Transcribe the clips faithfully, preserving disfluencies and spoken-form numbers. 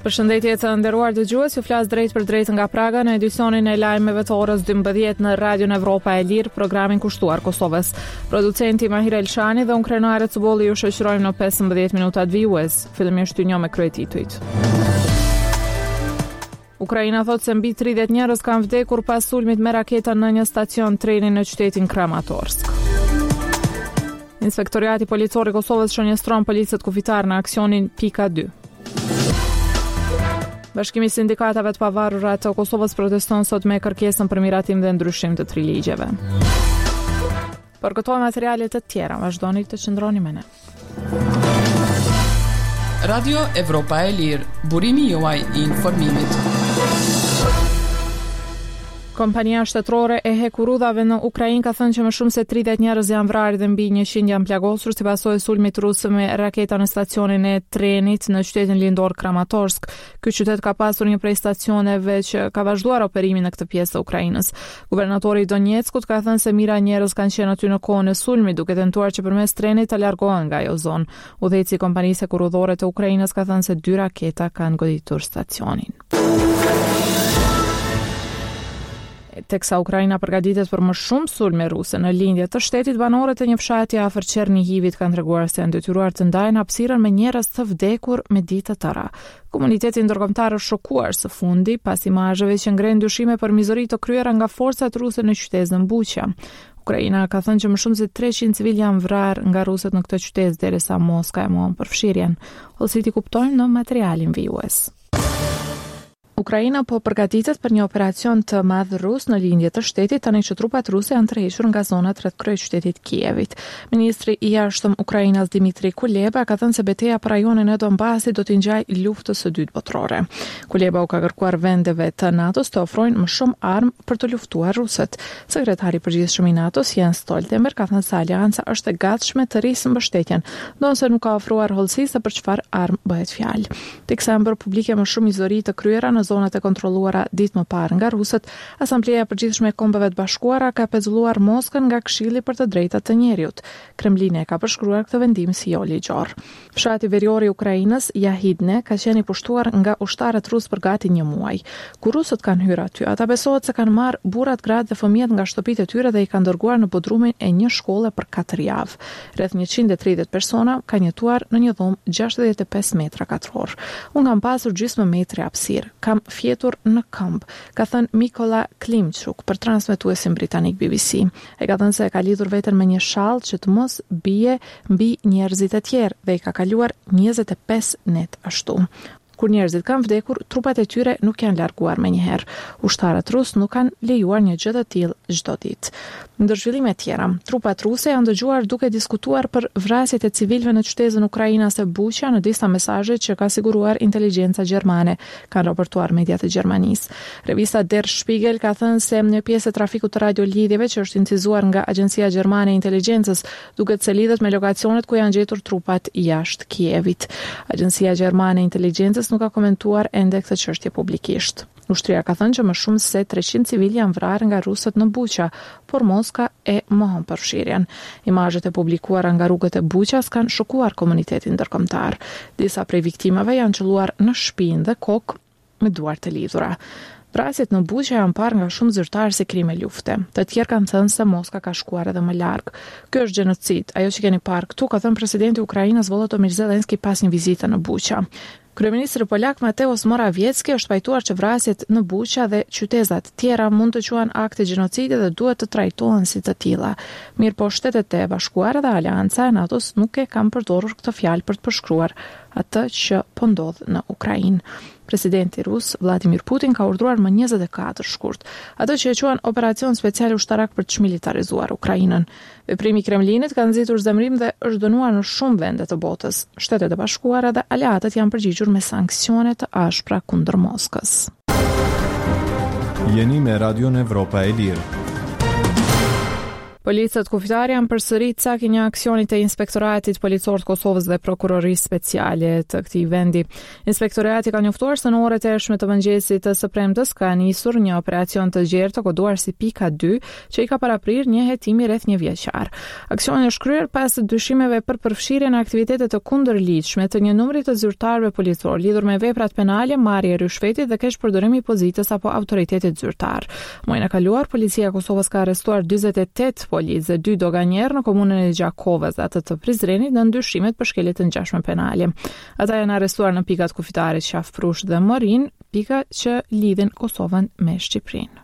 Përshëndetje të nderuar dëgjues, ju flas drejt për drejt nga Praga në edicionin e lajmeve të orës dymbëdhjetë në Radion Evropa e Lirë, programin kushtuar Kosovës. Producenti Mahir Elshani dhe unë Krenare Cubolli ju shoqërojmë në pesëmbëdhjetë minutat vijues. Fillimisht ju njoh me kryetitujt. Ukraina thot se mbi tridhjetë njerëz kanë vdekur pas sulmit me raketa në një stacion treni në qytetin Kramatorsk. Inspektoriati policor i Kosovës shënjestron policët kufitar në aksionin Pika dy. Bashkimi i sindikatave të pavarura të Kosovës proteston sot me kërkesën për miratim dhe ndryshim të tri ligjeve. Për këto materiale të tjera, vazhdoni të qëndroni me ne. Radio Evropa e Lirë, burimi juaj i informimit. Kompania shtetërore e hekurudhave në Ukrainë ka thënë që më shumë se tridhjetë njerëz janë vrarë dhe mbi njëqind janë plagosur si pasojë e sulmit rus me raketa në stacionin e trenit në qytetin lindor Kramatorsk. Ky qytet ka pasur një prej stacioneve që ka vazhduar operimin në këtë pjesë të Ukrainës. Guvernatori i Donjeckut ka thënë se mira njerëz kanë qenë aty në kohën e sulmit, duke tentuar që përmes trenit të largohen nga ajo zonë. Udhëheci i kompanisë hekurudhore të Ukrainës ka thënë se dy raketa kanë goditur stacionin. Teksa Ukraina përgatitet për më shumë sulme ruse në lindje të shtetit, banorët e një fshati afër Çernihivit kanë treguar se janë detyruar të ndajnë hapësirën me njerëz të vdekur me ditë të tëra. Komuniteti ndërkombëtar është shokuar së fundi pas imazheve që ngren dyshime për mizori të kryera nga forcat ruse në qytetin Buqa. Ukraina ka thënë që më shumë se treqind civil janë vrarë nga rusët në këtë qytet derisa Moska e mohon përfshirjen. Hollësit i kuptojnë në materialin vijues. Ukraina po përgatitet për një operacion të madh rus në lindje të shtetit, tani që trupat ruse janë tërhequr nga zonat rreth kryeqytetit Kievit. Ministri i jashtëm Ukrainas Dmitri Kuleba ka thënë se betejë për rajonin e Donbasit do t'i ngjajë luftës së dytë botërore. Kuleba u ka kërkuar vendeve të NATO-s të ofrojnë më shumë armë për të luftuar rusët. Sekretari i përgjithshëm i NATO-s Jens Stoltenberg ka thënë se alianca është e gatshme të rrisë mbështetjen, ndonse nuk ka ofruar hollësi se për çfarë armë bëhet fjalë. Teksa janë bërë publike më shumë mizori të kryera në zonat e kontrolluara ditë më parë nga rusët, Asambleja e Përgjithshme e Kombeve të Bashkuara ka pezulluar Moskën nga Këshilli për të Drejtat të Njerëzit. Kremlini e ka përshkruar këtë vendim si jo ligjor. Fshati verior i Ukrainës, Yahidne, ka qenë i pushtuar nga ushtarët rusë për gati një muaj. Kur rusët kanë hyrë aty, ata besohet se kanë marrë burrat, gratë dhe fëmijët nga shtëpitë e tyre dhe i kanë dërguar në bodrumin e një shkolle për katër javë. Rreth njëqind e tridhjetë persona kanë jetuar në një dhomë gjashtëdhjetë e pesë metra katror. Unë kam pasur gjysmë metri hapësirë. Kam fjetur në këmbë, ka thënë Mikola Klimchuk për transmetuesin britanik B B C. E ka thënë se e ka lidhur veten me një shall që të mos bie mbi njerëzit e tjerë dhe i ka kaluar njëzet e pesë net ashtu. Kur njerëzit kanë vdekur, trupat e tyre nuk janë larguar menjëherë. Ushtarët rus nuk kanë lejuar një gjë të tillë çdo ditë. Ndër zhvillime tjera, trupat ruse janë dëgjuar duke diskutuar për vrasjet e civilëve në qytetin Ukrainas e Buqa në disa mesazhe që ka siguruar inteligjenca gjermane, kanë raportuar mediat e Gjermanisë. Revista Der Spiegel ka thënë se një pjesë e trafikut të radiolidhjeve që është incizuar nga Agjencia Gjermane e Inteligjencës duket se lidhet me lokacionet ku janë gjetur trupat jashtë Kievit. Agjencia Gjermane e Inteligjencës nuk ka komentuar ende këtë çështje publikisht. Ushtria ka thënë që më shumë se treqind civil janë vrarë nga rusët në Buqa, por Moska e mohon përfshirjen. Imazhet e publikuara nga rrugët e Buqas kanë shokuar komunitetin ndërkombëtar. Disa prej viktimave janë qelluar në shpinë dhe kokë me duar të lidhura. Vrasjet në Buqa janë parë nga shumë zyrtarë si krime lufte. Të tjerë kanë thënë se Moska ka shkuar edhe më larg. Ky është gjenocid. Ajo që keni parë këtu, ka thënë presidenti i Ukrainës Volodymyr Zelensky pas një vizite në Buqa. Kryeministri polak Mateusz Morawiecki është pajtuar që vrasjet në Buqa dhe qytezat tjera mund të quhen akte gjenocidi dhe duhet të trajtohen si të tilla. Mirë po Shtetet e Bashkuara dhe Alianca e NATO-s nuk e kanë përdorur këtë fjalë për të përshkruar atë që po ndodh në Ukrainë. Presidenti rus Vladimir Putin ka urdhëruar më njëzet e katër shkurt atë që e quhen operacion special ushtarak për të çmilitarizuar Ukrainën. Veprimi i Kremlinit ka nxitur zemrim dhe është dënuar në shumë vende të botës. Shtetet e Bashkuara dhe aleatët janë përgjigjur me sanksione të ashpra kundër Moskës. Jeni me Radion Evropa e Lirë. Policët kufitare janë përsërit cak një aksionit të Inspektoratit Policor të Kosovës dhe Prokurorisë Speciale të këtij vendi. Inspektorati ka njoftuar se në orët e hershme të mëngjesit të së premtes ka nisur një operacion të gjerë të koduar si pika dy, që i ka paraprir një hetimi rreth një vjeçar. Aksioni është kryer pas dyshimeve për përfshirjen e aktivitete të kundërligjshme të një numri të zyrtarëve policor lidhur me veprat penale, marrje rishfetit dhe keq përdorimi i pozitës apo autoritetit zyrtar. Muajin e kaluar, policia e Kosovës ka arrestuar dyzet e tetë policë dhe dy doganjerë në komunën e Gjakovës dhe atë të Prizrenit në ndyshimet për shkelje të ngjashme penale. Ata janë arrestuar në pikat kufitarit Qafprush dhe Morin, pika që lidhin Kosovën me Shqipërinë.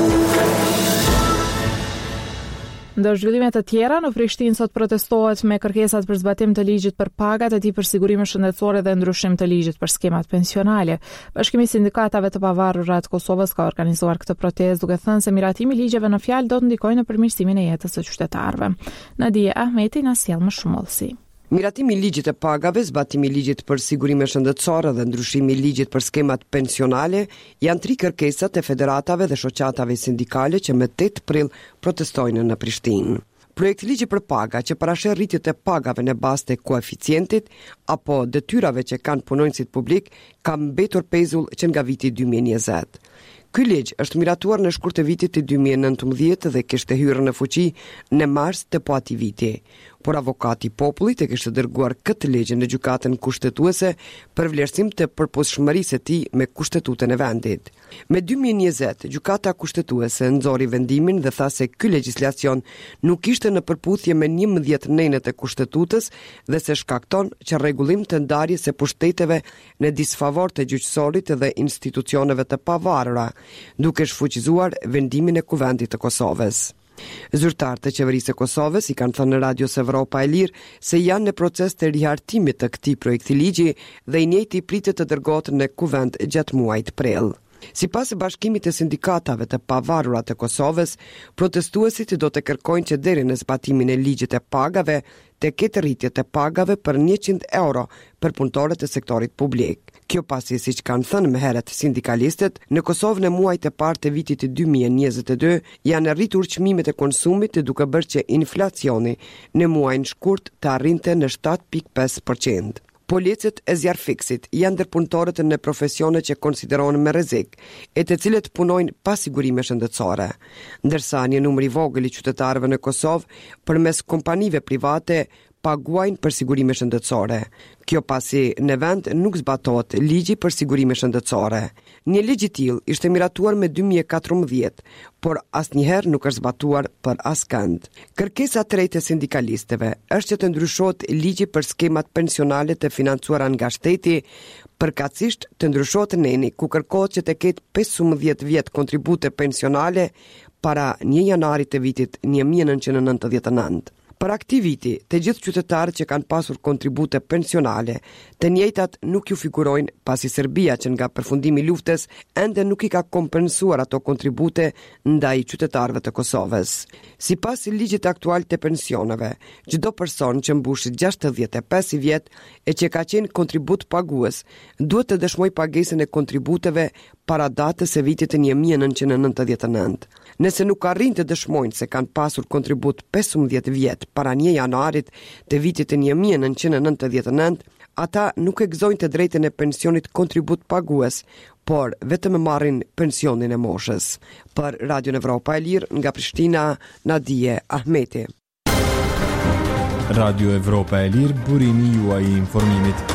Ndër zhvillime të tjera, në Prishtinë sot protestohet me kërkesat për zbatim të ligjit për pagat e tij për sigurime shëndetësore dhe ndryshim të ligjit për skemat pensionale. Bashkimi i Sindikatave të Pavarura të Kosovës ka organizuar këtë protestë duke thënë se miratimi i ligjeve në fjalë do të ndikojë në përmirësimin e jetës së qytetarëve. Nadia Ahmeti na sjell më shumë hollësi. Miratimi i ligjit të pagave, zbatimi i ligjit për sigurime shëndetësore dhe ndryshimi i ligjit për skemat pensionale janë tri kërkesat e federatave dhe shoqatave sindikale që me tetë prill protestojnë në Prishtinë. Projekti ligji për paga që parashë rritjet e pagave në bazë të koeficientit apo detyrave që kanë punonjësit publik ka mbetur pezull që nga viti dy mijë e njëzet. Ky ligj është miratuar në shkurt të vitit të dy mijë e nëntëmbëdhjetë dhe kishte hyrë në fuqi në mars të po atij viti. Por avokati i popullit e kishte dërguar këtë ligj në gjykatën kushtetuese për vlerësim të përputhshmërisë së tij me kushtetutën e vendit. Me dy mijë e njëzet, gjykata kushtetuese nxori vendimin dhe tha se ky legjislacion nuk ishte në përputhje me njëmbëdhjetë nënët e kushtetutës dhe se shkakton që rregullim të ndarjes së pushteteve në disfavor të gjyqësorit dhe institucioneve të pavarura, duke shfuqizuar vendimin e Kuvendit të Kosovës. Zyrtarët e qeverisë së Kosovës i kanë thënë në Radios Evropa e Lirë se janë në proces të rihartimit të këtij projekti ligji dhe i njëjti pritet të dërgohet në Kuvend gjatë muajit prill. Sipas bashkimit të sindikatave të pavarura të Kosovës, protestuesit do të kërkojnë që deri në zbatimin e ligjit të pagave të ketë rritje të pagave për njëqind euro për punëtorët e sektorit publik. Kjo pasi, siç kanë thënë më herët sindikalistët, në Kosovë në muajt e parë të vitit dy mijë e njëzet e dy janë rritur çmimet e konsumit duke bërë që inflacioni në muajin shkurt të arrinte në shtatë pikë pesë përqind. Policët e zjarfiksit janë ndër punëtorët në profesione që konsiderohen me rrezik, e të cilët punojnë pa sigurime shëndetësore, ndërsa një numër i vogël i qytetarëve në Kosovë përmes kompanive private paguajnë për sigurime shëndetësore. Kjo pasi në vend nuk zbatohet ligji për sigurime shëndetësore. Një ligj i tillë ishte miratuar me dy mijë e katërmbëdhjetë, por asnjëherë nuk është zbatuar për askënd. Kërkesa e tretë e sindikalistëve është që të ndryshohet ligji për skemat pensionale të financuara nga shteti, përkatësisht të ndryshohet neni ku kërkohet që të ketë pesëmbëdhjetë vjet kontribute pensionale para një janarit të vitit një mijë e nëntëqind e nëntëdhjetë e nëntë. Për aktiviti, të gjithë qytetarët që kanë pasur kontribute pensionale, të njëjtat nuk ju figurojnë pasi Serbia që nga përfundimi i luftës ende nuk i ka kompensuar ato kontribute ndaj qytetarëve të Kosovës. Sipas ligjit aktual të pensioneve, çdo person që mbush gjashtëdhjetë e pesë vjet e që ka qenë kontribut pagues, duhet të dëshmojë pagesën e kontributeve para datës së vitit një mijë e nëntëqind e nëntëdhjetë e nëntë. Nëse nuk arrin të dëshmojnë se kanë pasur kontribut pesëmbëdhjetë vjet para një janarit të vitit një mijë e nëntëqind e nëntëdhjetë e nëntë, ata nuk e gëzojnë të drejtën e pensionit kontribut pagues, por vetëm marrin pensionin e moshës. Për Radio Evropa e Lirë nga Prishtina, Nadia Ahmeti. Radio Evropa e Lirë, burimi juaj i informimit.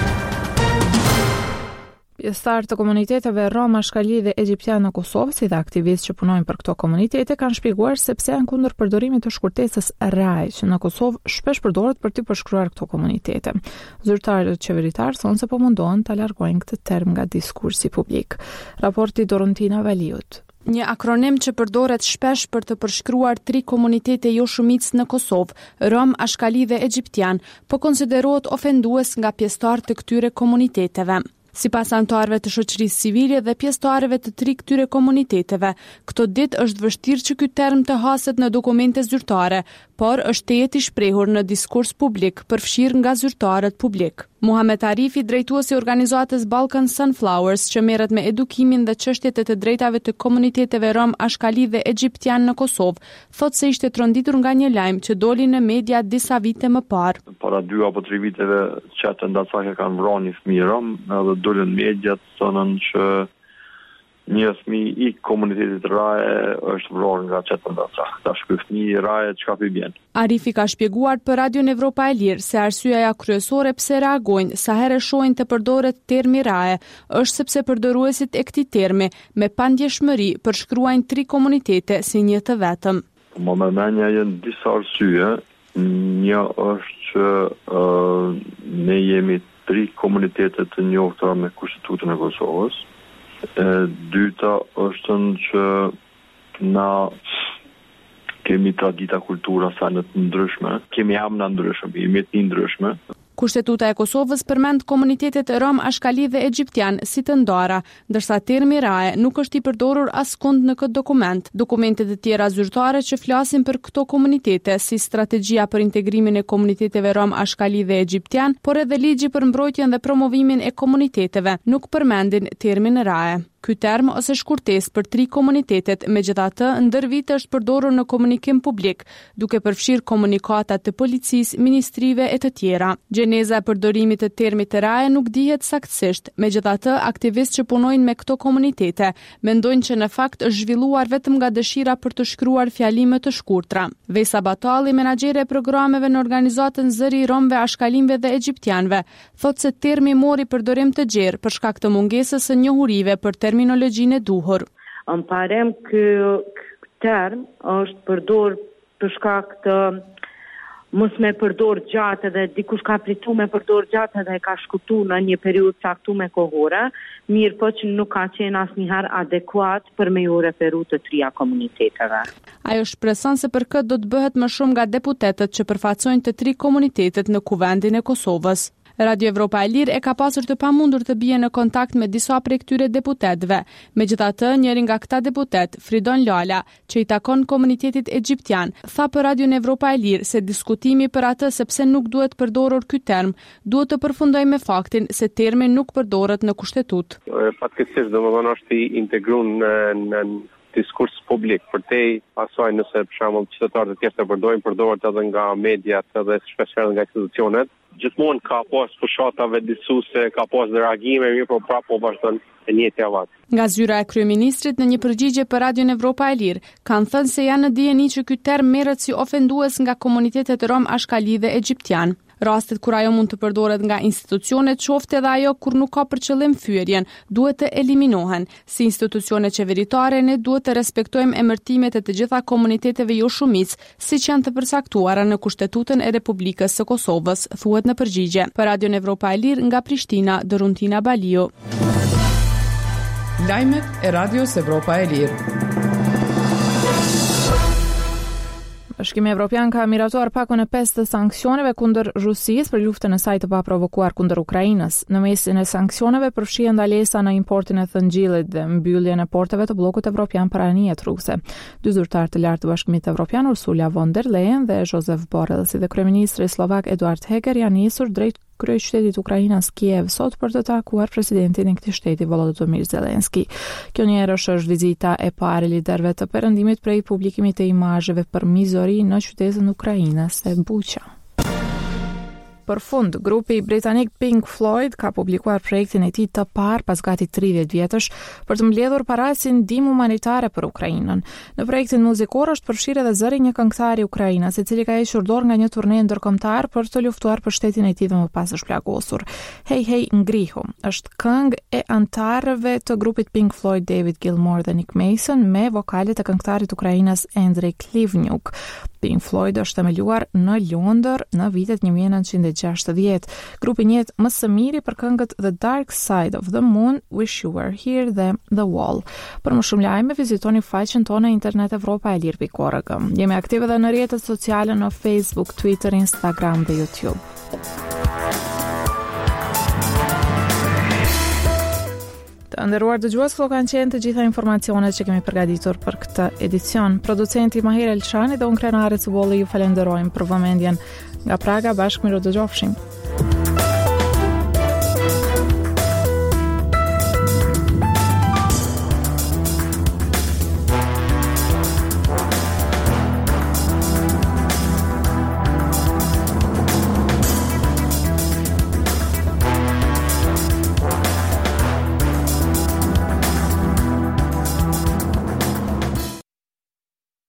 Pjesëtar të komuniteteve rom, ashkali dhe egjiptian në Kosovë, si dhe aktivistë që punojnë për këto komunitete, kanë shpjeguar se pse janë kundër përdorimit të shkurtesës R A I, që në Kosovë shpesh përdoret për të përshkruar këto komunitete. Zyrtarët qeveritar thonë se po mundohen ta largojnë këtë term nga diskursi publik. Raporti Dorontina Valiut. Një akronim që përdoret shpesh për të përshkruar tri komunitete jo shumicë në Kosovë, rom, ashkali dhe egjiptian, po konsiderohet ofendues nga pjesëtarët të këtyre komuniteteve. Sipas anëtarëve të shoqërisë civile dhe pjesëtarëve të tri këtyre komuniteteve, këto ditë është vështirë që ky term të haset në dokumente zyrtare, por është tejet i shprehur në diskurs publik, përfshirë nga zyrtarët publik. Muhamet Arifi, drejtuesi i organizatës Balkan Sunflowers, që merret me edukimin dhe çështjet e të drejtave të komuniteteve rom, ashkali dhe egjiptian në Kosovë, thotë se ishte tronditur nga një lajm që doli në media disa vite më parë. Para dy apo tre viteve çetë ndacake kanë vrarë një fëmijë rom, edhe dolën mediat thonë që një fëmijë i komunitetit Raje është vrarë nga çetë ndacake. Tash ky fëmijë i Raje çka pi bjen? Arifi ka shpjeguar për Radion Evropa e Lirë se arsyeja kryesore pse reagojnë sa herë shohin të përdoret termi Raje është sepse përdoruesit e këtij termi me pandjeshmëri përshkruajnë tri komunitete si një të vetëm. Më mendja janë disa arsye. Një është që uh, ne jemi tri komunitete të njohura me Kushtetutën e Kosovës. E dyta është që na kemi tradita kultura sa në të ndryshme, kemi amna ndryshme, jemi të ndryshme. Kushtetuta e Kosovës përmend komunitetet rom, ashkali dhe egjiptian si të ndara, ndërsa termi Raje nuk është i përdorur askund në këtë dokument. Dokumentet e tjera zyrtare që flasin për këto komunitete, si strategjia për integrimin e komuniteteve rom, ashkali dhe egjiptian, por edhe ligji për mbrojtjen dhe promovimin e komuniteteve, nuk përmendin termin Raje. Ky term ose shkurtesë për tri komunitetet, megjithatë, ndër vite është përdorur në komunikim publik, duke përfshirë komunikata të policisë, ministrive e të tjera. Gjeneza e përdorimit të termit të Raje nuk dihet saktësisht, megjithatë, aktivistë që punojnë me këto komunitete mendojnë që në fakt është zhvilluar vetëm nga dëshira për të shkruar fjalime të shkurtra. Vesa Batalli, menaxhere e programeve në organizatën Zëri i Romëve, Ashkalimve dhe Egjiptianëve, thotë se termi mori përdorim të gjerë për shkak të mungesës së njohurive për terminologjinë e duhur. Më parem ky term është përdor për shkak të mos me përdor gjatë dhe dikush ka pritu me përdor gjatë dhe ka shkutu në një periudhë caktuar kohore, mirë po që nuk ka qenë asnjëherë adekuat për me ju referu të trija komuniteteve. Ajo shpreson se për këtë do të bëhet më shumë nga deputetët që përfaqësojnë të tri komunitetet në Kuvendin e Kosovës. Radio Evropa e Lirë e ka pasur të pamundur të bie në kontakt me disa prej këtyre deputetëve. Megjithatë, njëri nga këta deputet, Fridon Lala, që i takon komunitetit egjiptian, tha për Radio Evropa e Lirë se diskutimi për atë sepse nuk duhet përdorur ky term, duhet të përfundojë me faktin se termi nuk përdoret në kushtetutë. Fatkeqësisht, domethënë është i integruar në, në diskurs publik, për te asaj nëse për shembull qytetarët e tjerë të përdojnë, përdoret edhe nga mediat edhe shpeshherë nga institucionet. Gjithmonë ka pas fushatave disuese, ka pas reagime, mirë po prapë po vazhdon e njëjtja vat. Nga zyra e kryeministrit në një përgjigje për Radion Evropa e Lirë, kanë thënë se janë në dijeni që ky term merret si ofendues nga komunitetet rom, ashkali dhe egjiptian. Rastet kur ajo mund të përdoret nga institucionet, qoftë edhe ajo kur nuk ka për qëllim fyerjen, duhet të eliminohen. Si institucione qeveritare, ne duhet të respektojmë emërtimet e të gjitha komuniteteve jo shumicë, siç janë të përcaktuara në Kushtetutën e Republikës së Kosovës, thuhet në përgjigje. Për Radion Evropa e Lirë nga Prishtina, Doruntina Balio. Lajmet e Radios Evropa e Lirë. Bashkimi Evropian ka miratuar pakon e pesë të sanksioneve kundër Rusisë për luftën e saj të paprovokuar kundër Ukrainës. Në mesin e sanksioneve përfshihen ndalesa në importin e thëngjillit dhe mbylljen e porteve të bllokut evropian për anijet ruse. Dy zyrtarë të lartë të Bashkimit Evropian, Ursula von der Leyen dhe Josef Borrell, si dhe kryeministri slovak Eduard Heger, janë nisur drejt kryeqytetit Ukrainës Kiev sot për të takuar presidentin e këtij shteti Volodymyr Zelensky. Kjo njëherësh është vizita e parë e liderëve të perëndimit prej publikimit të imazheve për mizori në qytetin Ukrainës e Buqa. Për fund, grupi britanik Pink Floyd ka publikuar projektin e tij të parë pas gati tridhjetë vjetësh për të mbledhur para si ndihmë humanitare për Ukrainën. Në projektin muzikor është përfshirë edhe zëri një këngëtar i Ukrainës, i cili ka hequr dorë nga një turne ndërkombëtar për të luftuar për shtetin e tij dhe më pas është plagosur. Hey Hey Ngrihu është këngë e antarëve të grupit Pink Floyd, David Gilmour dhe Nick Mason, me vokalet e këngëtarit ukrainas Andrei Klivniuk. Pink Floyd është themeluar në Londër në vitet një mijë e nëntëqind e gjashtëdhjetë. Grupi njihet më së miri për këngët The Dark Side of the Moon, Wish You Were Here dhe The Wall. Për më shumë lajme, vizitoni faqen tonë internet evropa e lirë pikë org. Jemi aktive edhe në rrjetet sociale në Facebook, Twitter, Instagram dhe YouTube. Të nderuar dëgjues, këto kanë qenë të gjitha informacionet që kemi përgatitur për këtë edicion. Producenti Mahir Elshani dhe unë krenare Cubolli ju falenderojmë për vëmendjen. Nga Praga, bashkë miru dëgjofshim.